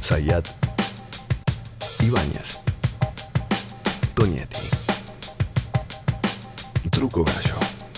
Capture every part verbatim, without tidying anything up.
Zayat, Ibáñez, Tonietti, Truco Gallo.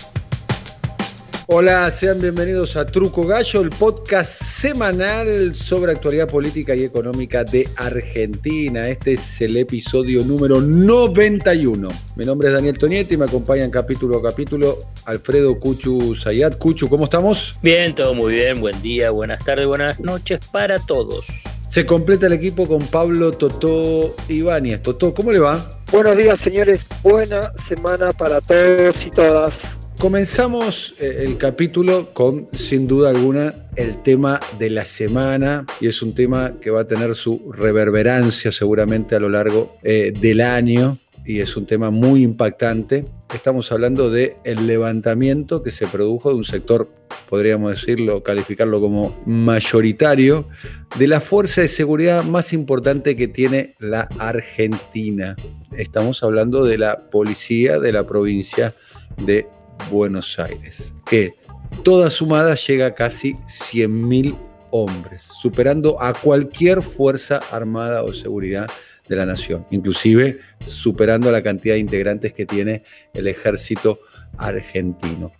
Hola, sean bienvenidos a Truco Gallo, el podcast semanal sobre actualidad política y económica de Argentina. Este es el episodio número noventa y uno. Mi nombre es Daniel Tonietti y me acompañan capítulo a capítulo Alfredo Cuchu Zayat. Cuchu, ¿cómo estamos? Bien, todo muy bien. Buen día, buenas tardes, buenas noches para todos. Se completa el equipo con Pablo Totó Ibáñez. Totó, ¿cómo le va? Buenos días, señores. Buena semana para todos y todas. Comenzamos el capítulo con, sin duda alguna, el tema de la semana, y es un tema que va a tener su reverberancia seguramente a lo largo eh, del año, y es un tema muy impactante. Estamos hablando del levantamiento que se produjo de un sector, podríamos decirlo, calificarlo como mayoritario, de la fuerza de seguridad más importante que tiene la Argentina. Estamos hablando de la policía de la provincia de Buenos Aires, que toda sumada llega a casi cien mil hombres, superando a cualquier fuerza armada o seguridad de la nación, inclusive superando la cantidad de integrantes que tiene el ejército argentino.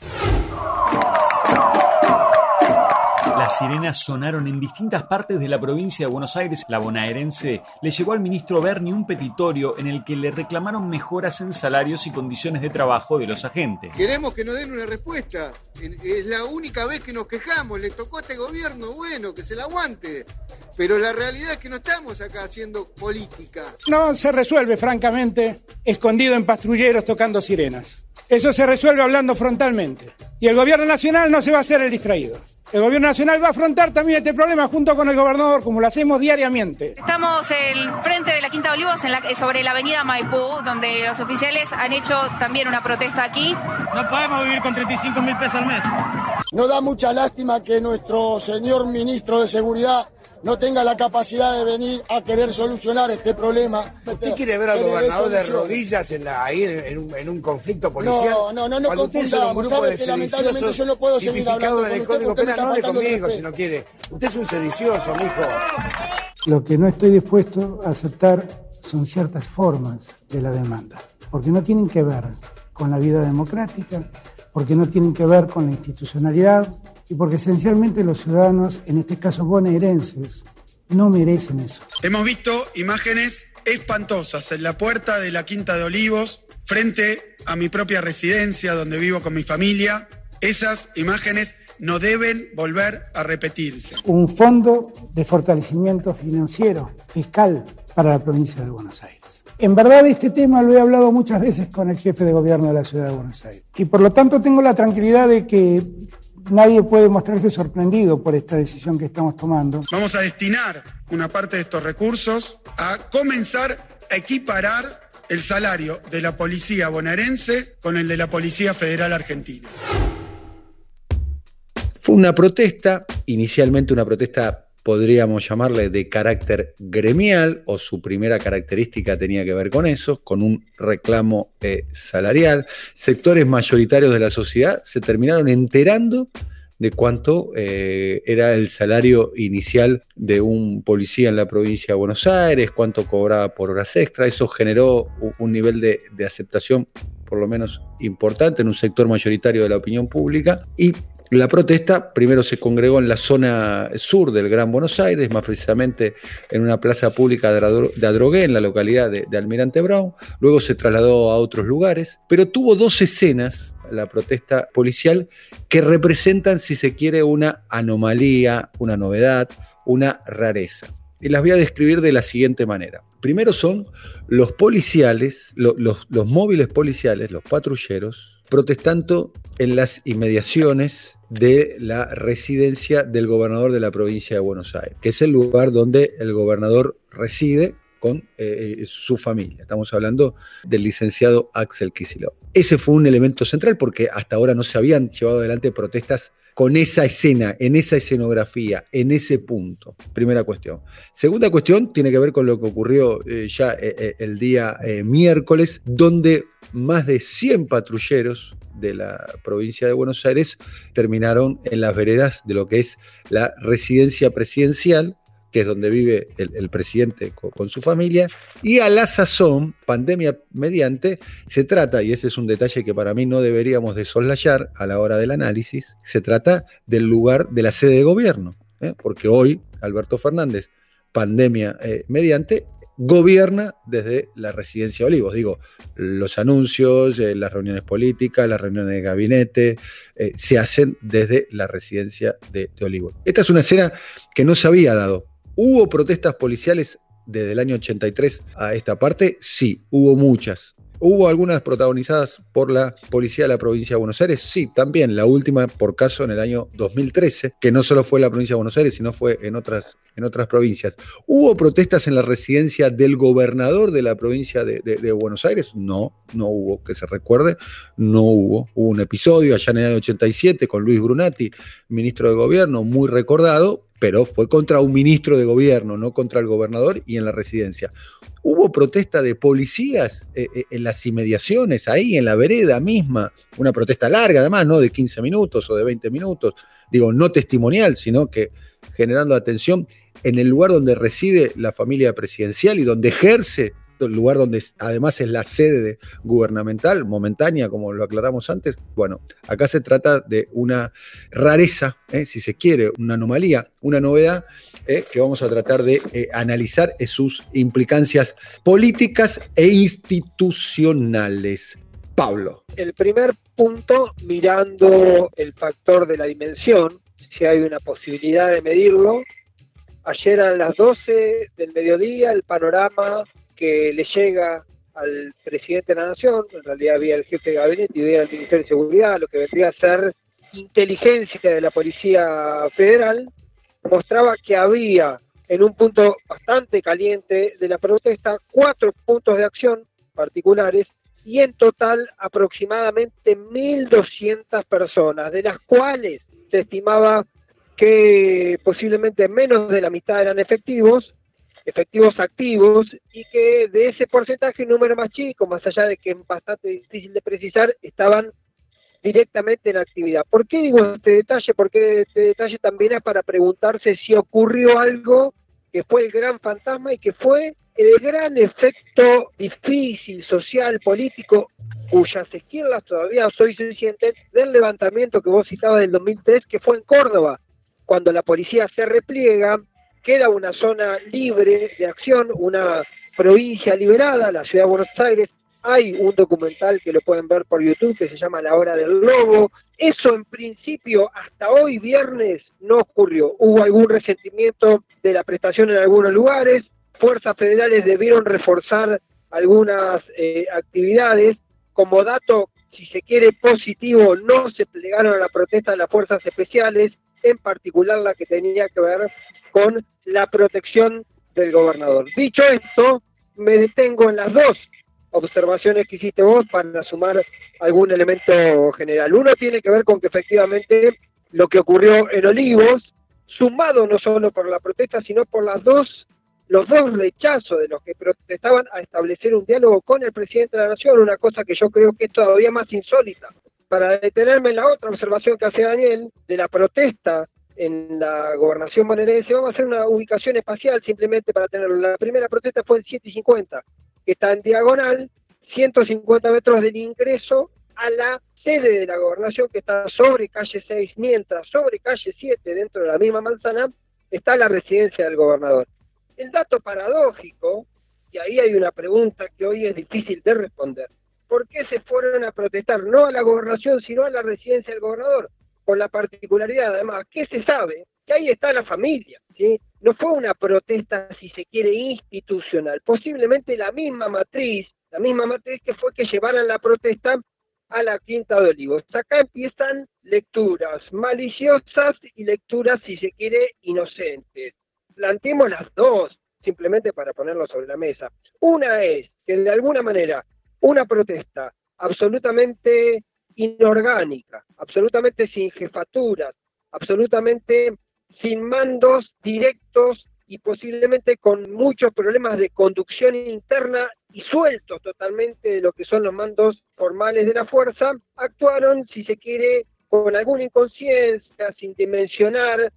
Las sirenas sonaron en distintas partes de la provincia de Buenos Aires. La bonaerense le llevó al ministro Berni un petitorio en el que le reclamaron mejoras en salarios y condiciones de trabajo de los agentes. Queremos que nos den una respuesta. Es la única vez que nos quejamos. Le tocó a este gobierno, bueno, que se la aguante. Pero la realidad es que no estamos acá haciendo política. No se resuelve, francamente, escondido en patrulleros tocando sirenas. Eso se resuelve hablando frontalmente. Y el gobierno nacional no se va a hacer el distraído. El gobierno nacional va a afrontar también este problema junto con el gobernador, como lo hacemos diariamente. Estamos en frente de la Quinta de Olivos, en la, sobre la avenida Maipú, donde los oficiales han hecho también una protesta aquí. No podemos vivir con treinta y cinco mil pesos al mes. Nos da mucha lástima que nuestro señor ministro de Seguridad no tenga la capacidad de venir a querer solucionar este problema. ¿Usted quiere ver al gobernador de rodillas en la, ahí en un, en un conflicto policial? No, no, no, no confundamos. Sabe que lamentablemente yo no puedo seguir hablando en el Código Penal. No hable conmigo si no quiere. Usted es un sedicioso, mijo. Lo que no estoy dispuesto a aceptar son ciertas formas de la demanda, porque no tienen que ver con la vida democrática, porque no tienen que ver con la institucionalidad, y porque esencialmente los ciudadanos, en este caso bonaerenses, no merecen eso. Hemos visto imágenes espantosas en la puerta de la Quinta de Olivos, frente a mi propia residencia, donde vivo con mi familia. Esas imágenes no deben volver a repetirse. Un fondo de fortalecimiento financiero, fiscal, para la provincia de Buenos Aires. En verdad, este tema lo he hablado muchas veces con el jefe de gobierno de la ciudad de Buenos Aires. Y por lo tanto tengo la tranquilidad de que nadie puede mostrarse sorprendido por esta decisión que estamos tomando. Vamos a destinar una parte de estos recursos a comenzar a equiparar el salario de la policía bonaerense con el de la Policía Federal Argentina. Fue una protesta, inicialmente una protesta, podríamos llamarle de carácter gremial, o su primera característica tenía que ver con eso, con un reclamo eh, salarial. Sectores mayoritarios de la sociedad se terminaron enterando de cuánto eh, era el salario inicial de un policía en la provincia de Buenos Aires, cuánto cobraba por horas extra. Eso generó un nivel de, de aceptación, por lo menos importante, en un sector mayoritario de la opinión pública. Y la protesta primero se congregó en la zona sur del Gran Buenos Aires, más precisamente en una plaza pública de Adrogué, en la localidad de, de Almirante Brown. Luego se trasladó a otros lugares, pero tuvo dos escenas, la protesta policial, que representan, si se quiere, una anomalía, una novedad, una rareza. Y las voy a describir de la siguiente manera. Primero son los policiales, los, los, los móviles policiales, los patrulleros, protestando en las inmediaciones de la residencia del gobernador de la provincia de Buenos Aires, que es el lugar donde el gobernador reside con eh, su familia. Estamos hablando del licenciado Axel Kicillof. Ese fue un elemento central porque hasta ahora no se habían llevado adelante protestas con esa escena, en esa escenografía, en ese punto. Primera cuestión. Segunda cuestión tiene que ver con lo que ocurrió eh, ya eh, el día eh, miércoles, donde más de cien patrulleros de la provincia de Buenos Aires terminaron en las veredas de lo que es la residencia presidencial, que es donde vive el, el presidente con, con su familia, y a la sazón, pandemia mediante, se trata, y ese es un detalle que para mí no deberíamos de soslayar a la hora del análisis, se trata del lugar de la sede de gobierno, ¿eh? Porque hoy Alberto Fernández, pandemia eh, mediante, gobierna desde la residencia Olivos. Digo, los anuncios, eh, las reuniones políticas, las reuniones de gabinete, eh, se hacen desde la residencia de, de Olivos. Esta es una escena que no se había dado. ¿Hubo protestas policiales desde el año ochenta y tres a esta parte? Sí, hubo muchas. ¿Hubo algunas protagonizadas por la policía de la provincia de Buenos Aires? Sí, también. La última, por caso, en el año dos mil trece, que no solo fue en la provincia de Buenos Aires, sino fue en otras, en otras provincias. ¿Hubo protestas en la residencia del gobernador de la provincia de, de, de Buenos Aires? No, no hubo, que se recuerde, no hubo. Hubo un episodio allá en el año ochenta y siete con Luis Brunati, ministro de gobierno, muy recordado, pero fue contra un ministro de gobierno, no contra el gobernador y en la residencia. ¿Hubo protesta de policías eh, eh, en las inmediaciones, ahí en la vereda misma? Una protesta larga, además, no de quince minutos o de veinte minutos, digo, no testimonial, sino que generando atención en el lugar donde reside la familia presidencial y donde ejerce, el lugar donde además es la sede gubernamental, momentánea, como lo aclaramos antes. Bueno, acá se trata de una rareza, eh, si se quiere, una anomalía, una novedad, eh, que vamos a tratar de eh, analizar sus implicancias políticas e institucionales. Pablo. El primer punto, mirando el factor de la dimensión, si hay una posibilidad de medirlo. Ayer a las doce del mediodía, el panorama que le llega al presidente de la Nación, en realidad había el jefe de gabinete y había el Ministerio de Seguridad, lo que vendría a ser inteligencia de la Policía Federal, mostraba que había en un punto bastante caliente de la protesta cuatro puntos de acción particulares y en total aproximadamente mil doscientas personas, de las cuales se estimaba que posiblemente menos de la mitad eran efectivos, efectivos activos, y que de ese porcentaje un número más chico, más allá de que es bastante difícil de precisar, estaban directamente en actividad. ¿Por qué digo este detalle? Porque este detalle también es para preguntarse si ocurrió algo que fue el gran fantasma y que fue el gran efecto difícil, social, político, cuyas secuelas todavía hoy se sienten, del levantamiento que vos citabas del dos mil tres, que fue en Córdoba, cuando la policía se repliega, queda una zona libre de acción, una provincia liberada, la ciudad de Buenos Aires. Hay un documental que lo pueden ver por YouTube que se llama La Hora del Lobo. Eso en principio hasta hoy viernes no ocurrió. Hubo algún resentimiento de la prestación en algunos lugares. Fuerzas federales debieron reforzar algunas eh, actividades. Como dato, si se quiere positivo, no se plegaron a la protesta de las fuerzas especiales, en particular la que tenía que ver con la protección del gobernador. Dicho esto, me detengo en las dos observaciones que hiciste vos para sumar algún elemento general. Uno tiene que ver con que efectivamente lo que ocurrió en Olivos, sumado no solo por la protesta, sino por las dos, los dos rechazos de los que protestaban a establecer un diálogo con el presidente de la Nación, una cosa que yo creo que es todavía más insólita. Para detenerme en la otra observación que hace Daniel, de la protesta en la gobernación bonaerense, vamos a hacer una ubicación espacial simplemente para tenerlo. La primera protesta fue el siete y cincuenta, que está en diagonal, ciento cincuenta metros del ingreso a la sede de la gobernación, que está sobre calle seis, mientras sobre calle siete, dentro de la misma manzana, está la residencia del gobernador. El dato paradójico, y ahí hay una pregunta que hoy es difícil de responder, ¿por qué se fueron a protestar no a la gobernación, sino a la residencia del gobernador? Con la particularidad, además, que se sabe que ahí está la familia, ¿sí? No fue una protesta, si se quiere, institucional. Posiblemente la misma matriz, la misma matriz que fue que llevaran la protesta a la Quinta de Olivos. Acá empiezan lecturas maliciosas y lecturas, si se quiere, inocentes. Planteemos las dos, simplemente para ponerlo sobre la mesa. Una es que de alguna manera una protesta absolutamente inorgánica, absolutamente sin jefaturas, absolutamente sin mandos directos y posiblemente con muchos problemas de conducción interna y sueltos totalmente de lo que son los mandos formales de la fuerza, actuaron, si se quiere, con alguna inconsciencia, sin dimensionar,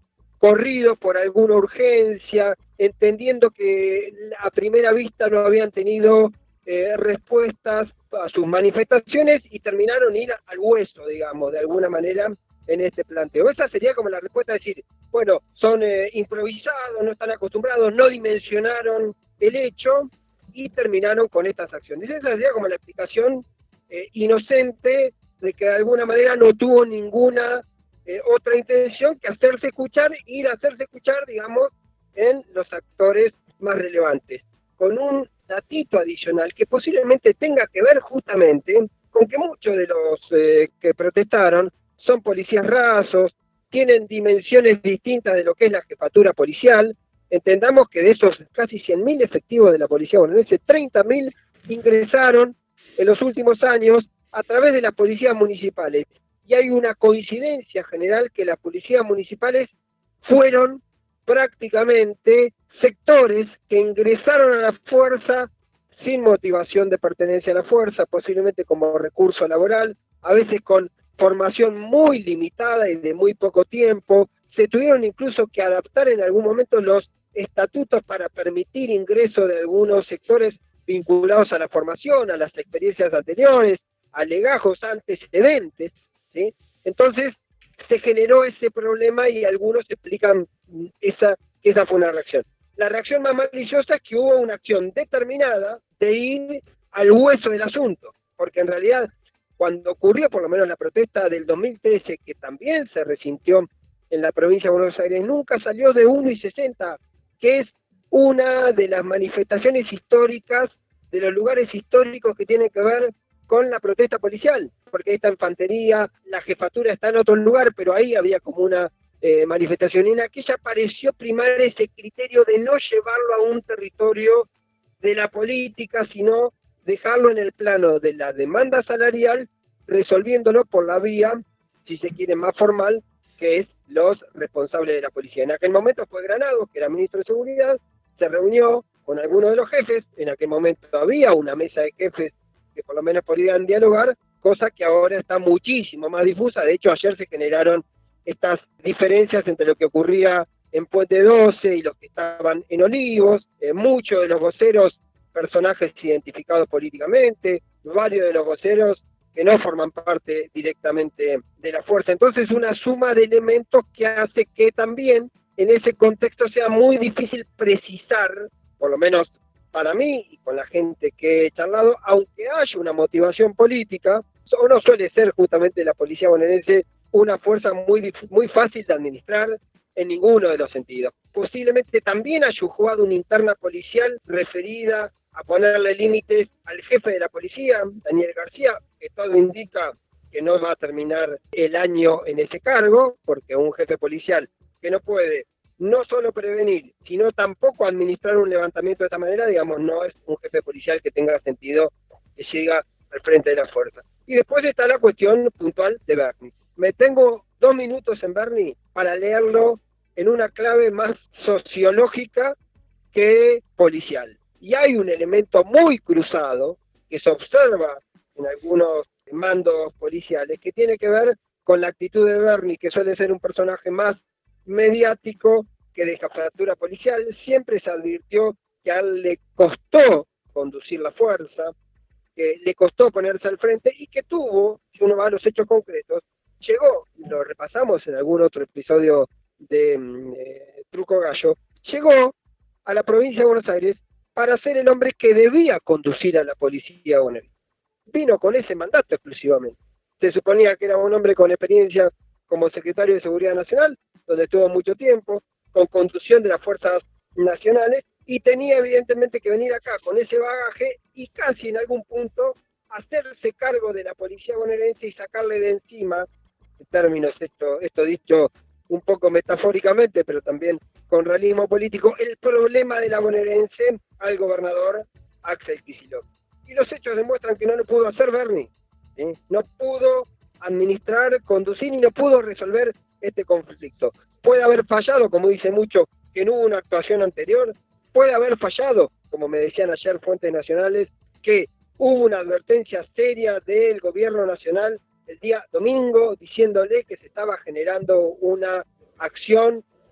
corridos por alguna urgencia, entendiendo que a primera vista no habían tenido eh, respuestas a sus manifestaciones y terminaron ir al hueso, digamos, de alguna manera en este planteo. Esa sería como la respuesta, de decir, bueno, son eh, improvisados, no están acostumbrados, no dimensionaron el hecho y terminaron con estas acciones. Esa sería como la explicación eh, inocente de que de alguna manera no tuvo ninguna eh, otra intención que hacerse escuchar, ir a hacerse escuchar, digamos, en los actores más relevantes. Con un datito adicional que posiblemente tenga que ver justamente con que muchos de los eh, que protestaron son policías rasos, tienen dimensiones distintas de lo que es la jefatura policial. Entendamos que de esos casi cien mil efectivos de la policía bonaerense, treinta mil ingresaron en los últimos años a través de las policías municipales. Y hay una coincidencia general que las policías municipales fueron prácticamente sectores que ingresaron a la fuerza sin motivación de pertenencia a la fuerza, posiblemente como recurso laboral, a veces con formación muy limitada y de muy poco tiempo. Se tuvieron incluso que adaptar en algún momento los estatutos para permitir ingreso de algunos sectores vinculados a la formación, a las experiencias anteriores, a legajos antecedentes, ¿sí? Entonces se generó ese problema y algunos explican esa, que esa fue una reacción. La reacción más maliciosa es que hubo una acción determinada de ir al hueso del asunto, porque en realidad cuando ocurrió por lo menos la protesta del dos mil trece, que también se resintió en la provincia de Buenos Aires, nunca salió de uno y sesenta, que es una de las manifestaciones históricas, de los lugares históricos que tienen que ver con la protesta policial, porque esta infantería, la jefatura está en otro lugar, pero ahí había como una eh, manifestación, y en aquella pareció primar ese criterio de no llevarlo a un territorio de la política, sino dejarlo en el plano de la demanda salarial, resolviéndolo por la vía, si se quiere, más formal, que es los responsables de la policía. En aquel momento fue Granados, que era ministro de Seguridad, se reunió con algunos de los jefes, en aquel momento había una mesa de jefes que por lo menos podían dialogar, cosa que ahora está muchísimo más difusa. De hecho, ayer se generaron estas diferencias entre lo que ocurría en Puente doce y los que estaban en Olivos, eh, muchos de los voceros, personajes identificados políticamente, varios de los voceros que no forman parte directamente de la fuerza. Entonces, una suma de elementos que hace que también en ese contexto sea muy difícil precisar, por lo menos para mí y con la gente que he charlado, aunque haya una motivación política, o no suele ser justamente la policía bonaerense una fuerza muy, muy fácil de administrar en ninguno de los sentidos. Posiblemente también haya jugado una interna policial referida a ponerle límites al jefe de la policía, Daniel García, que todo indica que no va a terminar el año en ese cargo, porque un jefe policial que no puede no solo prevenir, sino tampoco administrar un levantamiento de esta manera, digamos, no es un jefe policial que tenga sentido que llega al frente de la fuerza. Y después está la cuestión puntual de Bernie. Me tengo dos minutos en Bernie para leerlo en una clave más sociológica que policial. Y hay un elemento muy cruzado que se observa en algunos mandos policiales que tiene que ver con la actitud de Bernie, que suele ser un personaje más mediático que de jefatura policial. Siempre se advirtió que a él le costó conducir la fuerza, que le costó ponerse al frente y que tuvo, si uno va a los hechos concretos, llegó, lo repasamos en algún otro episodio de eh, Truco Gallo, llegó a la provincia de Buenos Aires para ser el hombre que debía conducir a la policía bonaerense. Vino con ese mandato exclusivamente. Se suponía que era un hombre con experiencia como secretario de Seguridad Nacional, donde estuvo mucho tiempo, con conducción de las fuerzas nacionales, y tenía evidentemente que venir acá con ese bagaje y casi en algún punto hacerse cargo de la policía bonaerense y sacarle de encima, en términos esto, esto dicho un poco metafóricamente, pero también con realismo político, el problema de la bonaerense al gobernador Axel Kicillof. Y los hechos demuestran que no lo pudo hacer Bernie, ¿sí? No pudo administrar, conducir y no pudo resolver este conflicto. Puede haber fallado, como dice mucho, que no hubo una actuación anterior, puede haber fallado, como me decían ayer fuentes nacionales, que hubo una advertencia seria del gobierno nacional el día domingo, diciéndole que se estaba generando una acción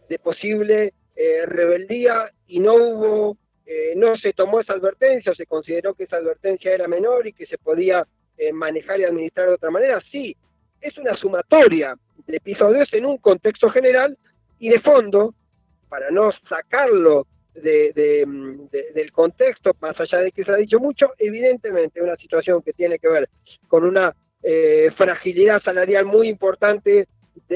de posible eh, rebeldía y no hubo, eh, no se tomó esa advertencia, o se consideró que esa advertencia era menor y que se podía eh, manejar y administrar de otra manera. Sí, es una sumatoria de episodios en un contexto general y de fondo, para no sacarlo de, de, de, del contexto, más allá de que se ha dicho mucho, evidentemente una situación que tiene que ver con una eh, fragilidad salarial muy importante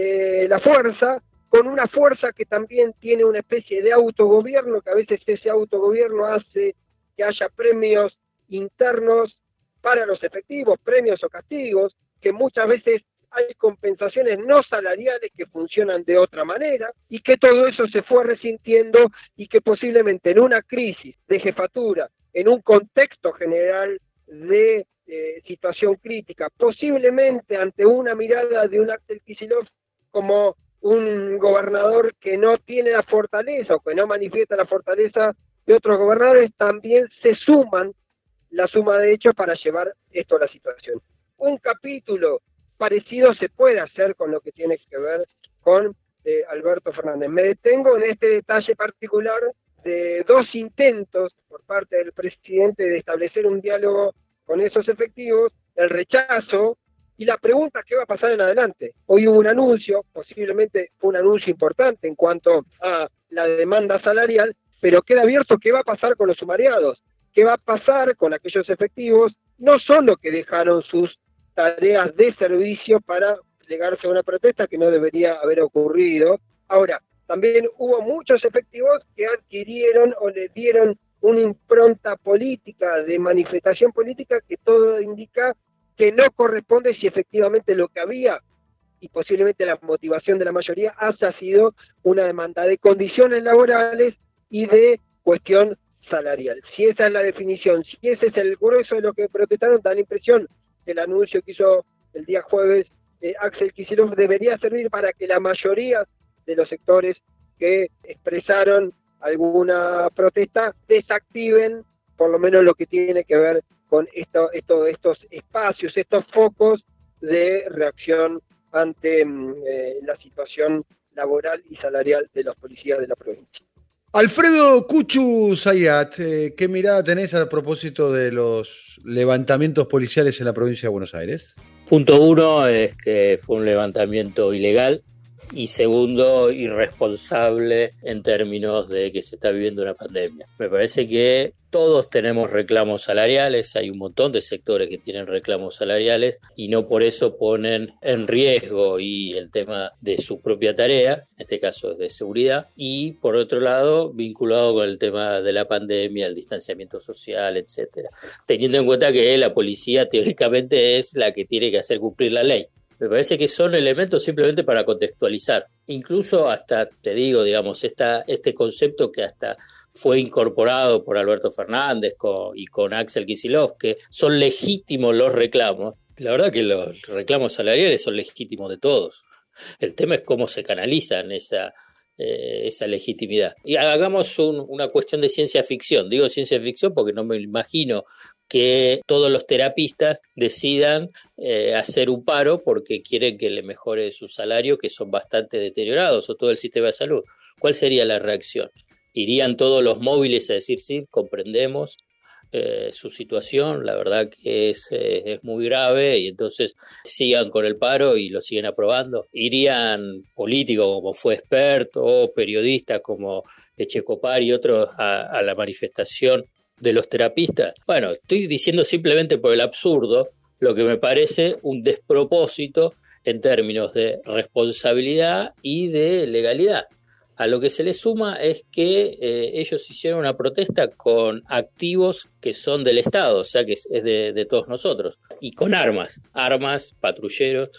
de la fuerza, con una fuerza que también tiene una especie de autogobierno, que a veces ese autogobierno hace que haya premios internos para los efectivos, premios o castigos, que muchas veces hay compensaciones no salariales que funcionan de otra manera, y que todo eso se fue resintiendo y que posiblemente en una crisis de jefatura, en un contexto general de eh, situación crítica, posiblemente ante una mirada de un Axel Kicillof como un gobernador que no tiene la fortaleza o que no manifiesta la fortaleza de otros gobernadores, también se suman la suma de hechos para llevar esto a la situación. Un capítulo parecido se puede hacer con lo que tiene que ver con eh, Alberto Fernández. Me detengo en este detalle particular de dos intentos por parte del presidente de establecer un diálogo con esos efectivos, el rechazo y la pregunta qué va a pasar en adelante. Hoy hubo un anuncio, posiblemente fue un anuncio importante en cuanto a la demanda salarial, pero queda abierto qué va a pasar con los sumariados, qué va a pasar con aquellos efectivos, no solo que dejaron sus tareas de servicio para plegarse a una protesta que no debería haber ocurrido. Ahora, también hubo muchos efectivos que adquirieron o le dieron una impronta política, de manifestación política, que todo indica que no corresponde si efectivamente lo que había, y posiblemente la motivación de la mayoría, haya sido una demanda de condiciones laborales y de cuestión salarial. Si esa es la definición, si ese es el grueso de lo que protestaron, da la impresión que el anuncio que hizo el día jueves eh, Axel Kicillof debería servir para que la mayoría de los sectores que expresaron alguna protesta desactiven por lo menos lo que tiene que ver con esto, esto, estos espacios, estos focos de reacción ante eh, la situación laboral y salarial de los policías de la provincia. Alfredo Cuchu Zayat, eh, ¿qué mirada tenés a propósito de los levantamientos policiales en la provincia de Buenos Aires? Punto uno es que fue un levantamiento ilegal, y segundo, irresponsable en términos de que se está viviendo una pandemia. Me parece que todos tenemos reclamos salariales, hay un montón de sectores que tienen reclamos salariales y no por eso ponen en riesgo y el tema de su propia tarea, en este caso de seguridad, y por otro lado, vinculado con el tema de la pandemia, el distanciamiento social, etcétera. Teniendo en cuenta que la policía teóricamente es la que tiene que hacer cumplir la ley. Me parece que son elementos simplemente para contextualizar. Incluso hasta, te digo, digamos, esta, este concepto que hasta fue incorporado por Alberto Fernández con, y con Axel Kicillof, que son legítimos los reclamos. La verdad que los reclamos salariales son legítimos de todos. El tema es cómo se canalizan esa, eh, esa legitimidad. Y hagamos un, una cuestión de ciencia ficción. Digo ciencia ficción porque no me imagino que todos los terapistas decidan eh, hacer un paro porque quieren que le mejore su salario, que son bastante deteriorados, o todo el sistema de salud. ¿Cuál sería la reacción? ¿Irían todos los móviles a decir sí, comprendemos eh, su situación, la verdad que es, eh, es muy grave, y entonces sigan con el paro y lo siguen aprobando? ¿Irían políticos como fue experto o periodistas como Echecopar y otros a, a la manifestación de los terapistas? Bueno, estoy diciendo simplemente por el absurdo lo que me parece un despropósito en términos de responsabilidad y de legalidad. A lo que se le suma es que eh, ellos hicieron una protesta con activos que son del Estado, o sea que es, es de, de todos nosotros, y con armas, armas, patrulleros.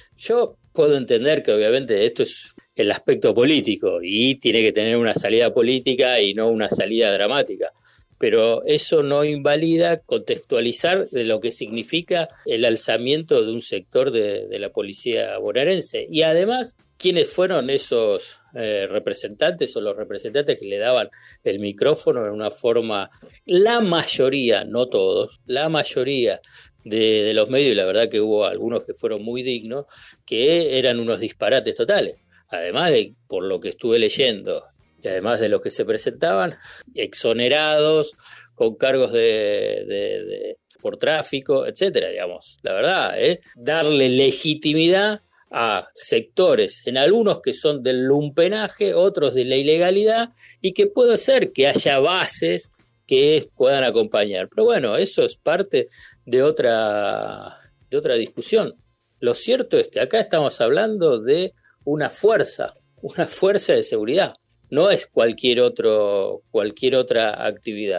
Yo puedo entender que obviamente esto es el aspecto político y tiene que tener una salida política y no una salida dramática. Pero eso no invalida contextualizar de lo que significa el alzamiento de un sector de, de la policía bonaerense. Y además, ¿quiénes fueron esos eh, representantes o los representantes que le daban el micrófono en una forma, la mayoría, no todos, la mayoría de, de los medios, y la verdad que hubo algunos que fueron muy dignos, que eran unos disparates totales? además de por lo que estuve leyendo, y además de los que se presentaban, exonerados, con cargos de, de, de por tráfico, etcétera, digamos. La verdad, ¿eh? Darle legitimidad a sectores, en algunos que son del lumpenaje, otros de la ilegalidad, y que puede ser que haya bases que puedan acompañar. Pero bueno, eso es parte de otra, de otra discusión. Lo cierto es que acá estamos hablando de una fuerza, una fuerza de seguridad. No es cualquier otro, cualquier otra actividad.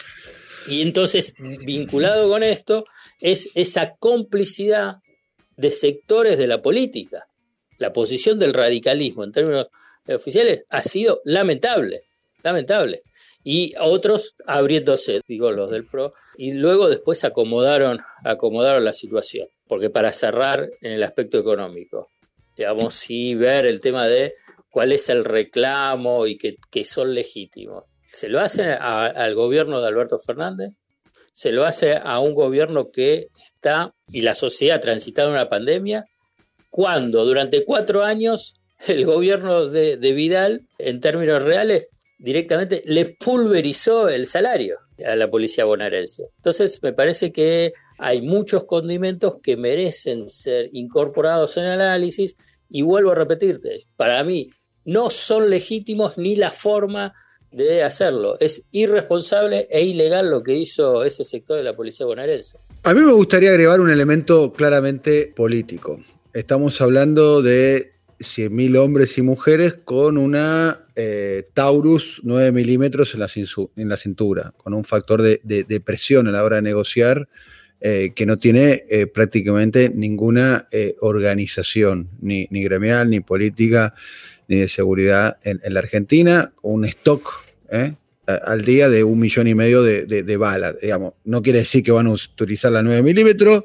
Y entonces, vinculado con esto, es esa complicidad de sectores de la política. La posición del radicalismo en términos oficiales ha sido lamentable, lamentable. Y otros abriéndose, digo los del P R O, y luego después acomodaron, acomodaron la situación. Porque para cerrar en el aspecto económico, digamos, sí ver el tema de cuál es el reclamo y que, que son legítimos. Se lo hace a, al gobierno de Alberto Fernández, se lo hace a un gobierno que está, y la sociedad transitando una pandemia, cuando durante cuatro años el gobierno de, de Vidal, en términos reales, directamente le pulverizó el salario a la policía bonaerense. Entonces me parece que hay muchos condimentos que merecen ser incorporados en el análisis, y vuelvo a repetirte, para mí no son legítimos ni la forma de hacerlo. Es irresponsable e ilegal lo que hizo ese sector de la policía bonaerense. A mí me gustaría agregar un elemento claramente político. Estamos hablando de cien mil hombres y mujeres con una eh, Taurus nueve milímetros en la, en la cintura, con un factor de, de, de presión a la hora de negociar eh, que no tiene eh, prácticamente ninguna eh, organización, ni, ni gremial, ni política, ni de seguridad en, en la Argentina, un stock ¿eh? al día de un millón y medio de, de, de balas. Digamos, no quiere decir que van a utilizar la nueve milímetros,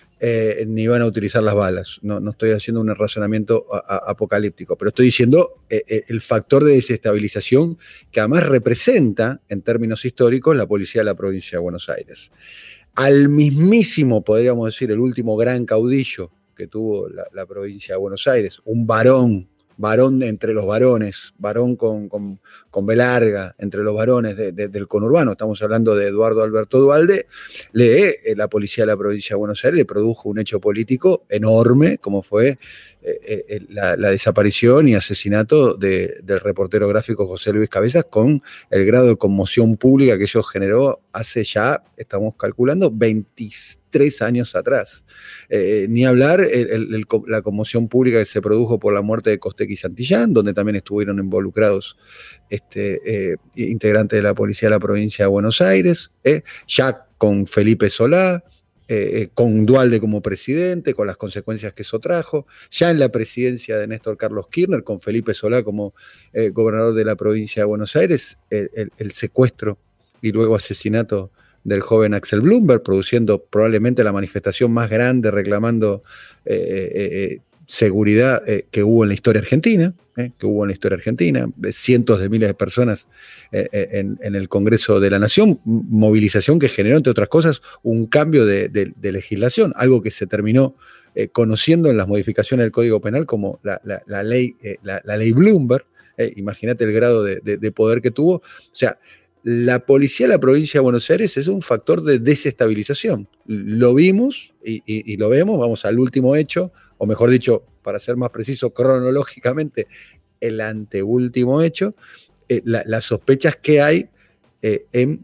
eh, ni van a utilizar las balas. No, no estoy haciendo un razonamiento a, a, apocalíptico, pero estoy diciendo eh, el factor de desestabilización que además representa, en términos históricos, la policía de la provincia de Buenos Aires. Al mismísimo, podríamos decir, el último gran caudillo que tuvo la, la provincia de Buenos Aires, un varón, varón entre los varones, varón con, con, con B larga, entre los varones de, de, del conurbano, estamos hablando de Eduardo Alberto Duhalde, le, eh, la policía de la provincia de Buenos Aires le produjo un hecho político enorme, como fue eh, eh, la, la desaparición y asesinato de, del reportero gráfico José Luis Cabezas, con el grado de conmoción pública que eso generó hace ya, estamos calculando, veintitrés años atrás. Eh, ni hablar el, el, el, la conmoción pública que se produjo por la muerte de Costec y Santillán, donde también estuvieron involucrados este, eh, integrantes de la policía de la provincia de Buenos Aires, eh, ya con Felipe Solá, eh, con Duhalde como presidente, con las consecuencias que eso trajo, ya en la presidencia de Néstor Carlos Kirchner, con Felipe Solá como eh, gobernador de la provincia de Buenos Aires, el, el, el secuestro y luego asesinato del joven Axel Bloomberg, produciendo probablemente la manifestación más grande reclamando eh, eh, seguridad eh, que hubo en la historia argentina, eh, que hubo en la historia argentina, cientos de miles de personas eh, en, en el Congreso de la Nación, movilización que generó, entre otras cosas, un cambio de, de, de legislación, algo que se terminó eh, conociendo en las modificaciones del Código Penal como la, la, la, ley, eh, la, la ley Bloomberg. Eh, imagínate el grado de, de, de poder que tuvo. O sea, la policía de la provincia de Buenos Aires es un factor de desestabilización. Lo vimos y, y, y lo vemos, vamos al último hecho, o mejor dicho, para ser más preciso, cronológicamente, el anteúltimo hecho, eh, la, las sospechas que hay eh, en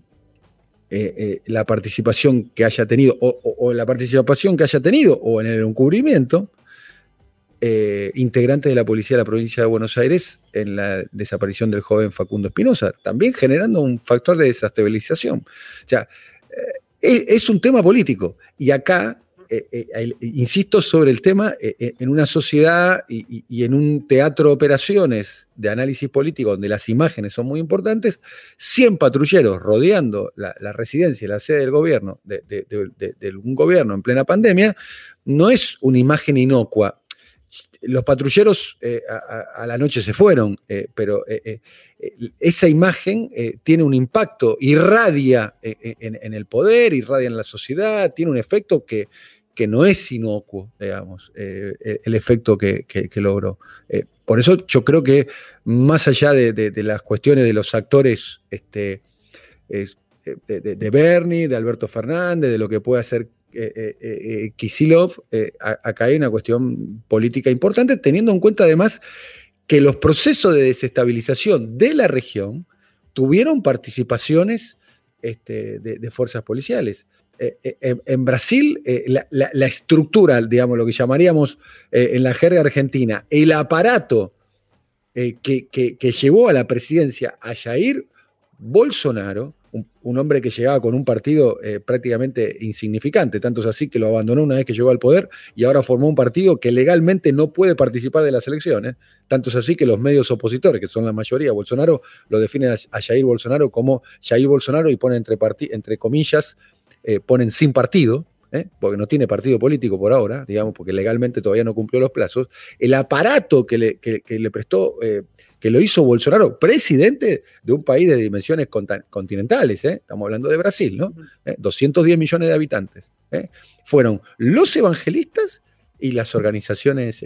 eh, eh, la participación que haya tenido, o, o, o la participación que haya tenido, o en el encubrimiento, Eh, integrantes de la policía de la provincia de Buenos Aires en la desaparición del joven Facundo Espinosa, también generando un factor de desestabilización. O sea, eh, es un tema político. Y acá, eh, eh, insisto sobre el tema, eh, en una sociedad y, y, y en un teatro de operaciones de análisis político donde las imágenes son muy importantes, cien patrulleros rodeando la, la residencia y la sede del gobierno, de, de, de, de, de un gobierno en plena pandemia, no es una imagen inocua. Los patrulleros eh, a, a la noche se fueron, eh, pero eh, eh, esa imagen eh, tiene un impacto, irradia en, en, en el poder, irradia en la sociedad, tiene un efecto que, que no es inocuo, digamos, eh, el efecto que, que, que logró. Eh, por eso yo creo que más allá de, de, de las cuestiones de los actores este, eh, de, de, de Bernie, de Alberto Fernández, de lo que puede hacer eh, eh, eh, Kicillof, eh, acá hay una cuestión política importante, teniendo en cuenta además que los procesos de desestabilización de la región tuvieron participaciones este, de, de fuerzas policiales. Eh, eh, en Brasil, eh, la, la, la estructura, digamos, lo que llamaríamos eh, en la jerga argentina, el aparato eh, que, que, que llevó a la presidencia a Jair Bolsonaro, un, un hombre que llegaba con un partido eh, prácticamente insignificante, tanto es así que lo abandonó una vez que llegó al poder y ahora formó un partido que legalmente no puede participar de las elecciones, tanto es así que los medios opositores, que son la mayoría, Bolsonaro lo define a, a Jair Bolsonaro como Jair Bolsonaro y pone entre, entre comillas, eh, ponen sin partido, ¿eh? Porque no tiene partido político por ahora, digamos, porque legalmente todavía no cumplió los plazos. El aparato que le, que, que le prestó... Eh, que lo hizo Bolsonaro, presidente de un país de dimensiones continentales, ¿eh? Estamos hablando de Brasil, ¿no? ¿Eh? doscientos diez millones de habitantes. ¿eh? Fueron los evangelistas y las organizaciones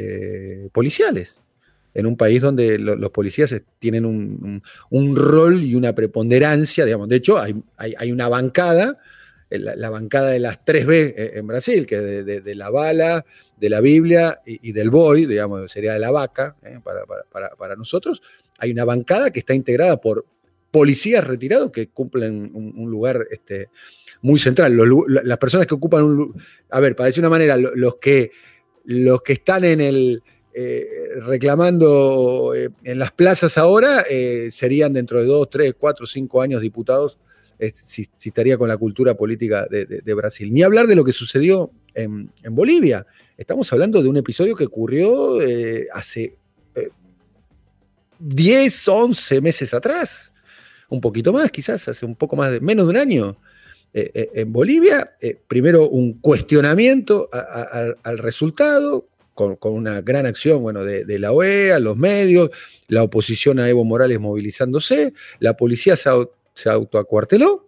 este, policiales, en un país donde lo, los policías tienen un, un, un rol y una preponderancia, digamos. De hecho, hay, hay, hay una bancada, la, la bancada de las tres B en Brasil, que de, de, de la bala, de la Biblia y, y del boi, digamos, sería de la vaca, ¿eh? para, para, para nosotros. Hay una bancada que está integrada por policías retirados que cumplen un, un lugar este, muy central. Los, las personas que ocupan un... A ver, para decir una manera, los que, los que están en el... Eh, reclamando eh, en las plazas ahora, eh, serían dentro de dos, tres, cuatro, cinco años diputados, eh, si, si estaría con la cultura política de, de, de Brasil. Ni hablar de lo que sucedió en, en Bolivia. Estamos hablando de un episodio que ocurrió eh, hace eh, diez, once meses atrás, un poquito más quizás, hace un poco más de, menos de un año. Eh, eh, en Bolivia, eh, primero un cuestionamiento a, a, al resultado, con, con una gran acción bueno, de, de la O E A, los medios, la oposición a Evo Morales movilizándose, la policía se, se autoacuarteló.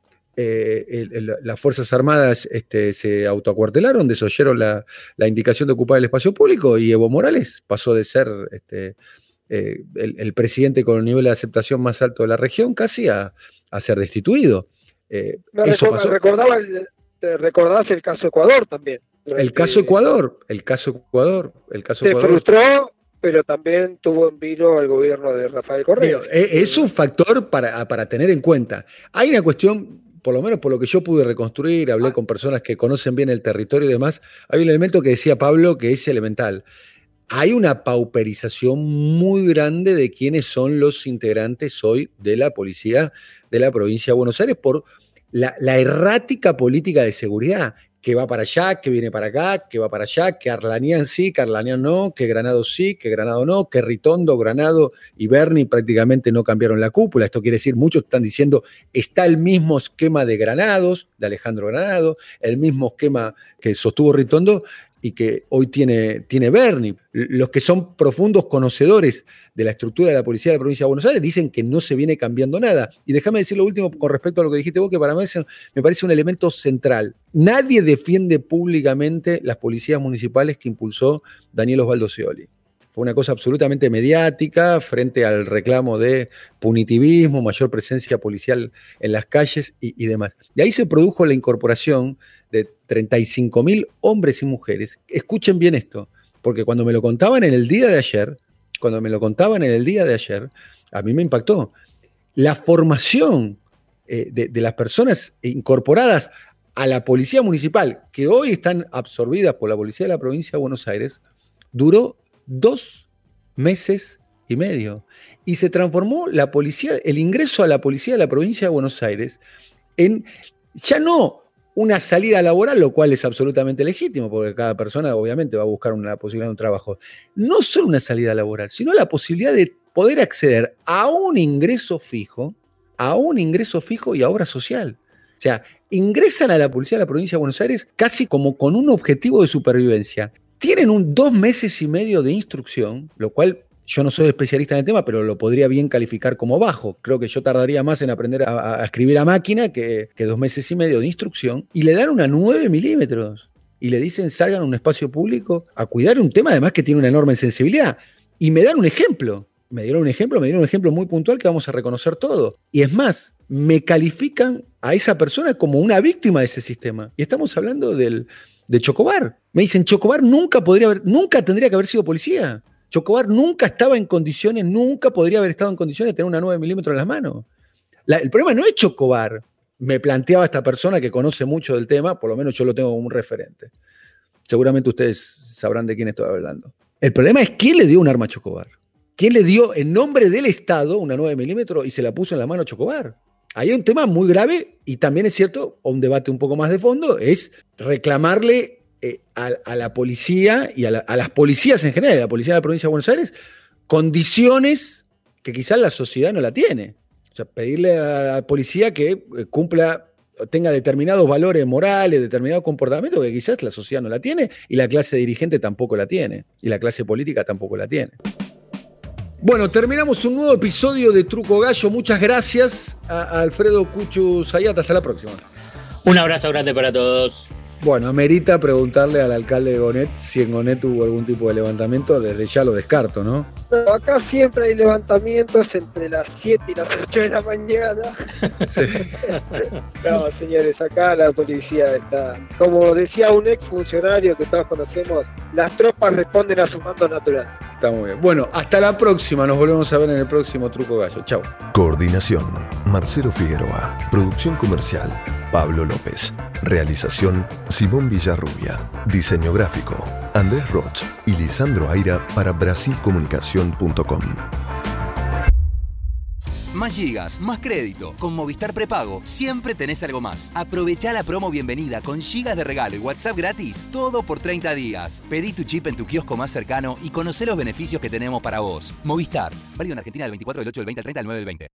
Eh, el, el, las Fuerzas Armadas este, se autoacuartelaron, desoyeron la, la indicación de ocupar el espacio público y Evo Morales pasó de ser este, eh, el, el presidente con el nivel de aceptación más alto de la región casi a, a ser destituido. Eh, Me eso recorda, pasó. Recordaba el, te recordás el caso Ecuador también. El caso Ecuador, el caso Ecuador, el caso se Ecuador. frustró, pero también tuvo en vilo el gobierno de Rafael Correa. Es un factor para, para tener en cuenta. Hay una cuestión, por lo menos por lo que yo pude reconstruir, hablé con personas que conocen bien el territorio y demás, hay un elemento que decía Pablo que es elemental. Hay una pauperización muy grande de quiénes son los integrantes hoy de la policía de la provincia de Buenos Aires por la, la errática política de seguridad, que va para allá, que viene para acá, que va para allá, que Arlanian sí, que Arlanian no, que Granado sí, que Granado no, que Ritondo, Granado y Bernie prácticamente no cambiaron la cúpula. Esto quiere decir, muchos están diciendo, está el mismo esquema de Granados, de Alejandro Granado, el mismo esquema que sostuvo Ritondo y que hoy tiene, tiene Bernie. Los que son profundos conocedores de la estructura de la policía de la provincia de Buenos Aires dicen que no se viene cambiando nada. Y déjame decir lo último con respecto a lo que dijiste vos, que para mí me parece un elemento central. Nadie defiende públicamente las policías municipales que impulsó Daniel Osvaldo Scioli. Fue una cosa absolutamente mediática frente al reclamo de punitivismo, mayor presencia policial en las calles y, y demás. Y ahí se produjo la incorporación de treinta y cinco mil hombres y mujeres. Escuchen bien esto, porque cuando me lo contaban en el día de ayer, cuando me lo contaban en el día de ayer, a mí me impactó. La formación eh, de, de las personas incorporadas a la policía municipal, que hoy están absorbidas por la policía de la provincia de Buenos Aires, duró dos meses y medio. Y se transformó la policía, el ingreso a la policía de la provincia de Buenos Aires en ya no una salida laboral, lo cual es absolutamente legítimo, porque cada persona obviamente va a buscar una posibilidad de un trabajo. No solo una salida laboral, sino la posibilidad de poder acceder a un ingreso fijo, a un ingreso fijo y a obra social. O sea, ingresan a la policía de la provincia de Buenos Aires casi como con un objetivo de supervivencia. Tienen un dos meses y medio de instrucción, lo cual yo no soy especialista en el tema, pero lo podría bien calificar como bajo. Creo que yo tardaría más en aprender a, a escribir a máquina que, que dos meses y medio de instrucción. Y le dan una nueve milímetros. y le dicen salgan a un espacio público a cuidar un tema además que tiene una enorme sensibilidad. Y me dan un ejemplo, me dieron un ejemplo, me dieron un ejemplo muy puntual que vamos a reconocer todo. Y es más, me califican a esa persona como una víctima de ese sistema. Y estamos hablando del, de Chocobar. Me dicen, Chocobar nunca podría haber, nunca tendría que haber sido policía. Chocobar nunca estaba en condiciones, nunca podría haber estado en condiciones de tener una nueve milímetros en las manos. La, el problema no es Chocobar, me planteaba esta persona que conoce mucho del tema, por lo menos yo lo tengo como un referente. Seguramente ustedes sabrán de quién estoy hablando. El problema es quién le dio un arma a Chocobar. ¿Quién le dio en nombre del Estado una nueve milímetros y se la puso en la mano a Chocobar? Ahí hay un tema muy grave y también es cierto, un debate un poco más de fondo, es reclamarle eh, a, a la policía y a, la, a las policías en general, a la policía de la provincia de Buenos Aires, condiciones que quizás la sociedad no la tiene. O sea, pedirle a la policía que cumpla, tenga determinados valores morales, determinado comportamiento que quizás la sociedad no la tiene y la clase dirigente tampoco la tiene y la clase política tampoco la tiene. Bueno, terminamos un nuevo episodio de Truco Gallo. Muchas gracias a Alfredo Cuchu Zayat. Hasta la próxima. Un abrazo grande para todos. Bueno, amerita preguntarle al alcalde de Gonet si en Gonet hubo algún tipo de levantamiento. Desde ya lo descarto, ¿no? No, acá siempre hay levantamientos entre las siete y las ocho de la mañana. Sí. No, señores, acá la policía está... Como decía un ex funcionario que todos conocemos, las tropas responden a su mando natural. Está muy bien. Bueno, hasta la próxima. Nos volvemos a ver en el próximo Truco Gallo. Chau. Coordinación, Marcelo Figueroa. Producción comercial, Pablo López. Realización, Simón Villarrubia. Diseño gráfico, Andrés Roch y Lisandro Aira para brasil comunicación punto com. Más gigas, más crédito. Con Movistar Prepago siempre tenés algo más. Aprovechá la promo bienvenida con gigas de regalo y WhatsApp gratis. Todo por treinta días. Pedí tu chip en tu kiosco más cercano y conocé los beneficios que tenemos para vos. Movistar. Válido en Argentina del veinticuatro del ocho del veinte al treinta del nueve del veinte.